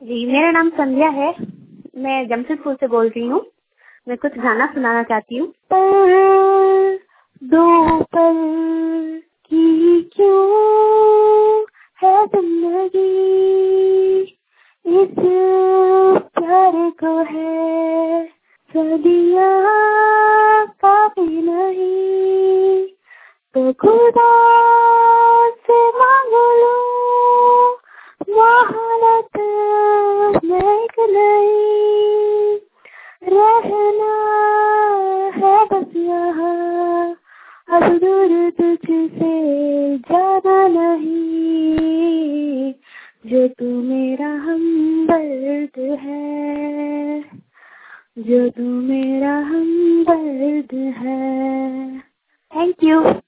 जी, मेरा नाम संध्या है। मैं जमशेदपुर से बोल रही हूँ। मैं कुछ गाना सुनाना चाहती हूँ। पल दो पल की क्यों है जिंदगी, इस प्यार को है सदियाँ काफी नहीं, तो खुदा से मांग लो मोहब्बत में एक नहीं, रहना है बस यहाँ, अब दूर तुझसे जाना नहीं, जो तू मेरा हमदर्द है, जो तू मेरा हमदर्द है। Thank you.